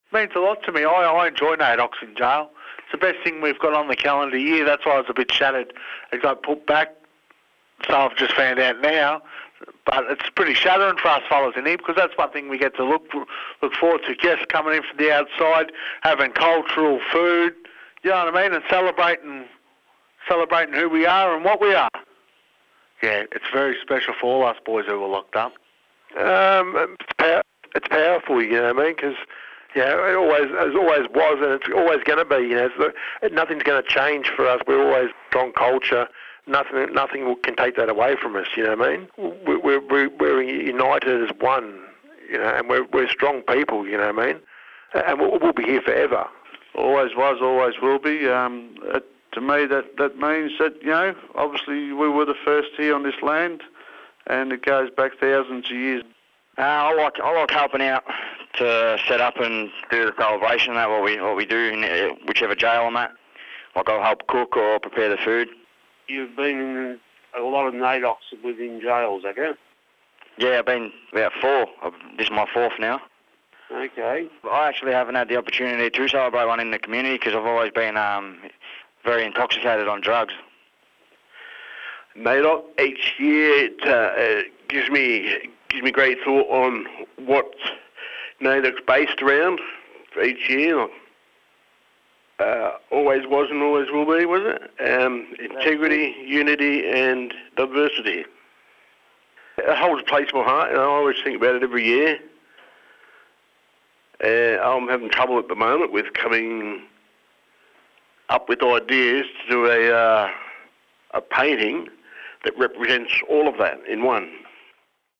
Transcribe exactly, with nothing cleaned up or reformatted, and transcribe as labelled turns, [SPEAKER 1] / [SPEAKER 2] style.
[SPEAKER 1] Means a lot to me. I, I enjoy NAIDOCs in jail. It's the best thing we've got on the calendar year. That's why I was a bit shattered. It got put back, so I've just found out now. But it's pretty shattering for us fellas in here, because that's one thing we get to look look forward to. Guests coming in from the outside, having cultural food, you know what I mean, and celebrating celebrating who we are and what we are. Yeah, it's very special for all us boys who were locked up.
[SPEAKER 2] Um, it's, power, it's powerful, you know what I mean, because yeah, it always it always was, and it's always going to be. You know, it's, nothing's going to change for us. We're always strong culture. Nothing, nothing can take that away from us. You know what I mean? We're we're, we're united as one. You know, and we're we're strong people. You know what I mean? And we'll, we'll be here forever.
[SPEAKER 3] Always was, always will be. Um, it, to me, that that means that, you know, obviously we were the first here on this land, and it goes back thousands of years.
[SPEAKER 4] Uh, I like I like helping out to set up and do the celebration. That what we what we do in uh, whichever jail I'm at. Like I'll help cook or prepare the food.
[SPEAKER 5] You've been in a lot of NAIDOCs within jails, have you?
[SPEAKER 4] Yeah, I've been about four. This is my fourth now.
[SPEAKER 5] Okay.
[SPEAKER 4] I actually haven't had the opportunity to celebrate one in the community because I've always been um, very intoxicated on drugs.
[SPEAKER 2] NAIDOC each year it, uh, gives me gives me great thought on what NAIDOC's based around for each year. Uh, always was and always will be, was it? Um, integrity, unity and diversity. It holds a place in my heart, and I always think about it every year. Uh, I'm having trouble at the moment with coming up with ideas to do a, uh, a painting that represents all of that in one.